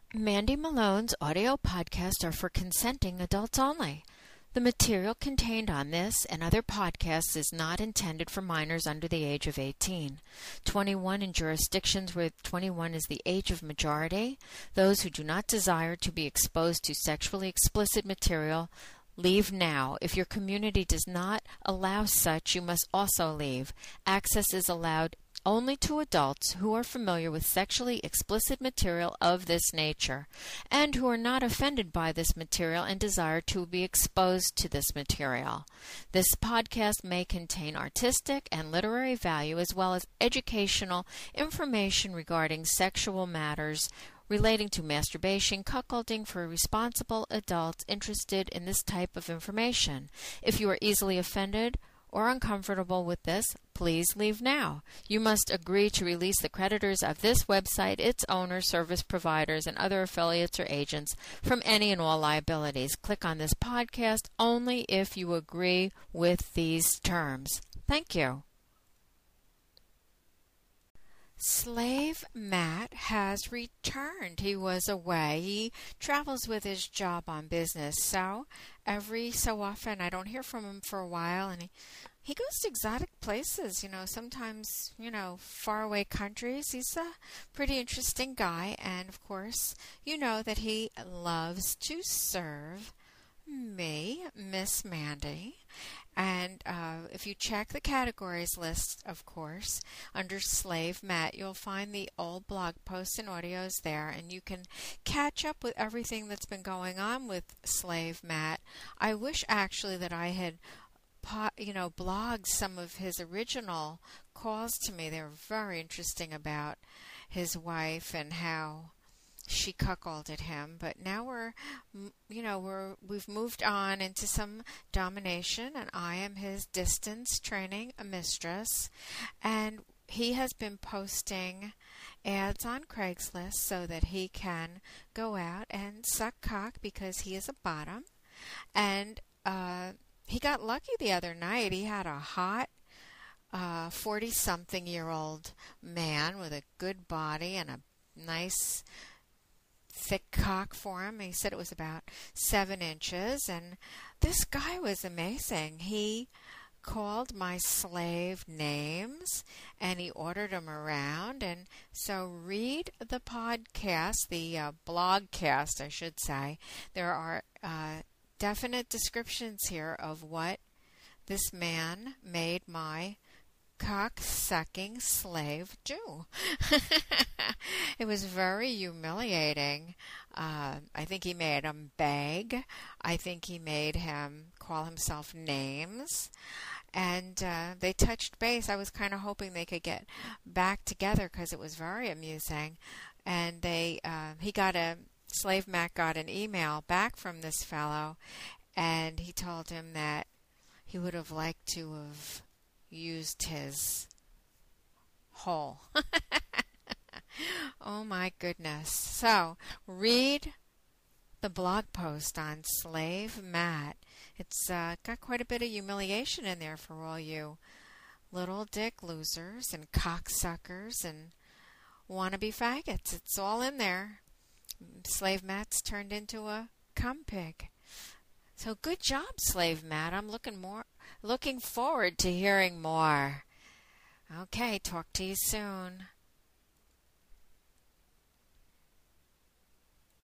Mandy Malone's audio podcasts are for consenting adults only. The material contained on this and other podcasts is not intended for minors under the age of 18. 21 in jurisdictions where 21 is the age of majority. Those who do not desire to be exposed to sexually explicit material, leave now. If your community does not allow such, you must also leave. Access is allowed only to adults who are familiar with sexually explicit material of this nature and who are not offended by this material and desire to be exposed to this material. This podcast may contain artistic and literary value as well as educational information regarding sexual matters relating to masturbation, cuckolding for responsible adults interested in this type of information. If you are easily offended or uncomfortable with this, please leave now. You must agree to release the creditors of this website, its owners, service providers, and other affiliates or agents from any and all liabilities. Click on this podcast only if you agree with these terms. Thank you. Slave Matt has returned. He was away. He travels with his job on business, so every so often I don't hear from him for a while, and he goes to exotic places, sometimes, faraway countries. He's a pretty interesting guy, and of course, you know that he loves to serve me, Miss Mandy. And if you check the categories list, of course, under Slave Matt, you'll find the old blog posts and audios there, and you can catch up with everything that's been going on with Slave Matt. I wish actually that I had blogged some of his original calls to me. They were very interesting about his wife and how she cuckolded him, but now we've moved on into some domination, and I am his distance training mistress, and he has been posting ads on Craigslist so that he can go out and suck cock because he is a bottom, and he got lucky the other night. He had a hot 40-something-year-old man with a good body and a nice thick cock for him. He said it was about 7 inches, and this guy was amazing. He called my slave names, and he ordered them around, and so read the podcast, the blogcast, I should say. There are definite descriptions here of what this man made my cock-sucking slave do. It was very humiliating. I think he made him beg. I think he made him call himself names. And they touched base. I was kind of hoping they could get back together because it was very amusing. And Slave Matt got an email back from this fellow, and he told him that he would have liked to have used his hole. Oh my goodness. So, read the blog post on Slave Matt. It's got quite a bit of humiliation in there for all you little dick losers and cocksuckers and wannabe faggots. It's all in there. Slave Matt's turned into a cum pig. So good job, Slave Matt. I'm looking forward to hearing more. Okay, talk to you soon.